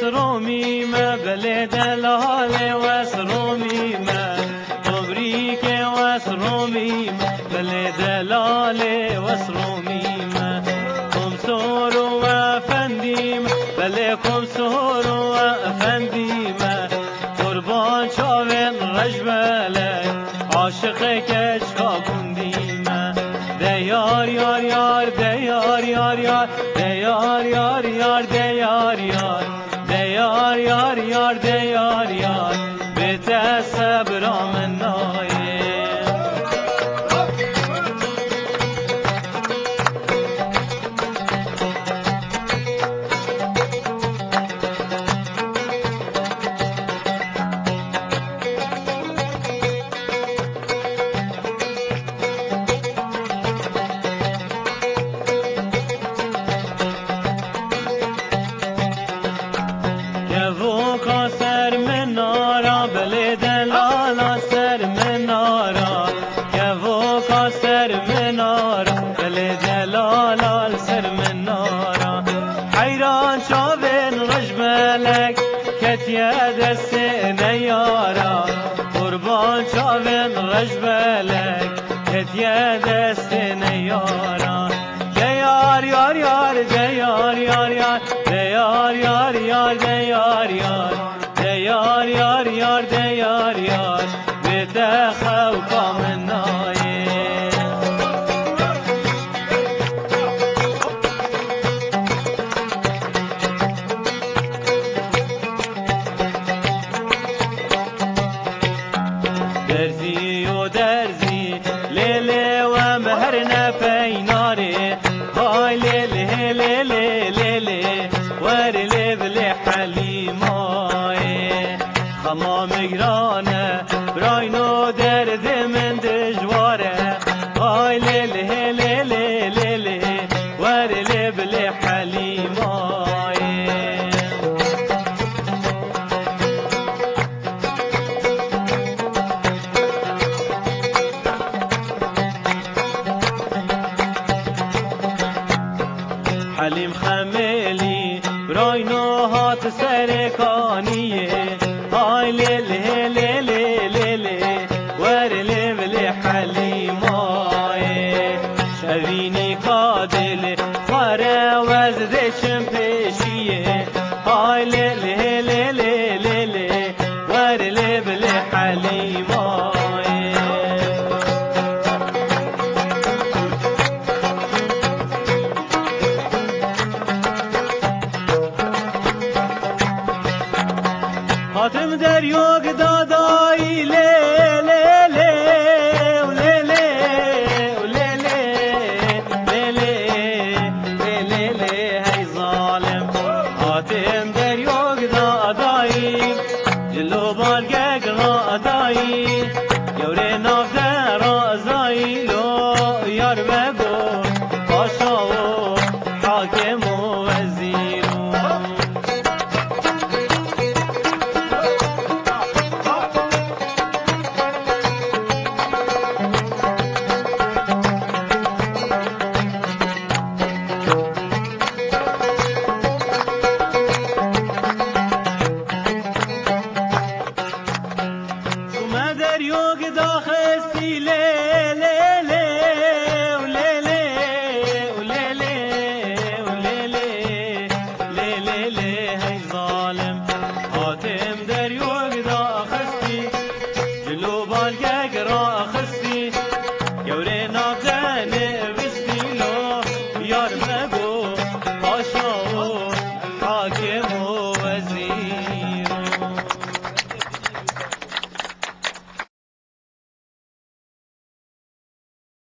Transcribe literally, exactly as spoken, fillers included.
وسرومی ما بل دلال وسرومی ما تبریک وسرومی ما بل دلال وسرومی ما کم سور و افندی ما بل کم سور و افندی ما قربان چاوین رجبله عاشق کچکا کندی ما دیار یار یار دیار یار یار دیار یار یار دیار یار دیار یار یار دیار یار بیت صبر من نایه سر منارا بل دلالا سر منارا کهو کا سر منارا بل دلالا سر منارا حیران چاوین رجملک کتیه دست نیارا قربان چاوین رجملک کتیه دست نیارا دیار یار یار دیار یار یار دیار یار یار دیار یار دیار یار یار دیار یار بتخو کام نایه درزی و درزی لیله و مهر نفیناره های لیله لیله لیله ور لیله حلیمای خمام گرانه براینو درد من دجواره های لیله لیله لیله ور لیله حلیمای حلیم خمیلی براینو هات سرکانیه های لیله لیله لیله ور لیله حلیمای شوینی کادل خواره وزدشم پیشیه های لیله لیله لیله ور لیله حلیمای حاتم در یوگ دادایی لی لی لی لی لی لی لی لی لی لی هی ظالم حاتم در یوگ دادایی جلو بارگه رادایی یوری ناف در رازایی لو یار بگو پاشا و حاکم